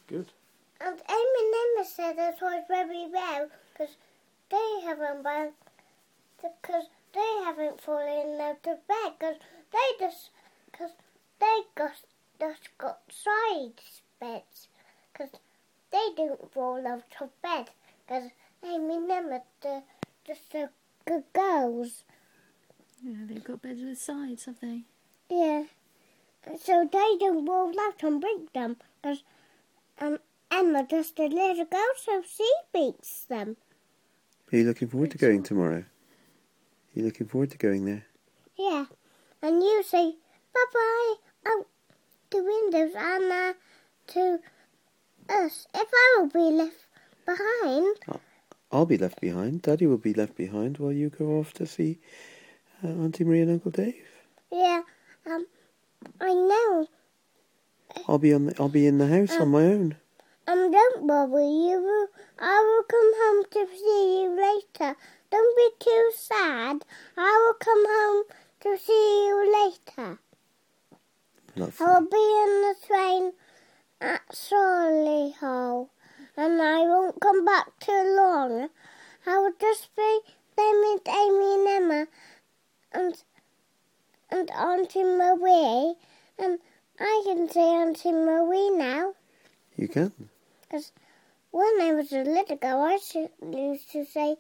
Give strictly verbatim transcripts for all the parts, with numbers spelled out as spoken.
Good. And Amy and Emma said it was very well because they haven't been, because they haven't fallen out of bed because they just, because they got, just got side beds because they didn't fall out of bed because Amy and Emma are just so good girls. Yeah, they've got beds with sides, have they? Yeah. So they don't roll out and break them because um, Emma just a little girl, so she beats them. Are you looking forward to going tomorrow? Are you looking forward to going there? Yeah. And you say bye-bye out the windows and uh, to us. If I will be left behind. I'll be left behind. Daddy will be left behind while you go off to see uh, Auntie Marie and Uncle Dave. Yeah. Um, I know. I'll be on. The, I'll be in the house um, on my own. Um, don't worry. You will. I will come home to see you later. Don't be too sad. I will come home to see you later. Lovely. I'll be in the train at Solihull, and I won't come back too long. I will just be there with Amy and Emma and and Auntie Marie, and I can say Auntie Marie now. You can. Because when I was a little girl, I used to say,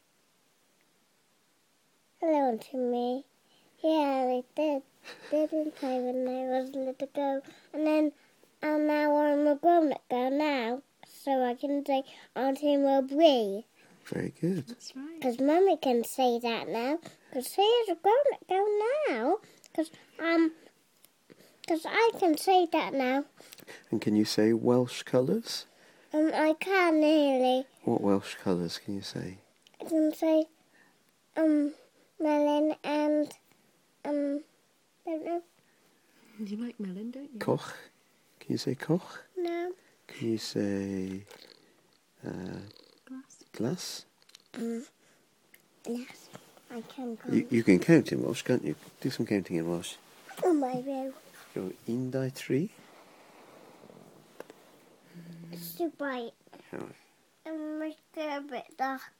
hello, Auntie Marie. Yeah, I did, didn't I, when I was a little girl? And then, and now I'm a grown-up girl now, so I can say Auntie Marie. Very good. That's right. Because Mummy can say that now, because she is a grown-up girl now. Because um, because I can say that now. And can you say Welsh colours? Um, I can nearly. What Welsh colours can you say? I can say um melon and um don't know. You like melon, don't you? Koch. Can you say koch? No. Can you say uh, Glass. glass? Mm. Yes, I can count. You, you can count in Welsh, can't you? Do some counting in Welsh. Oh my God. Go un, dau, tri. It's too bright. How? And it's a bit dark.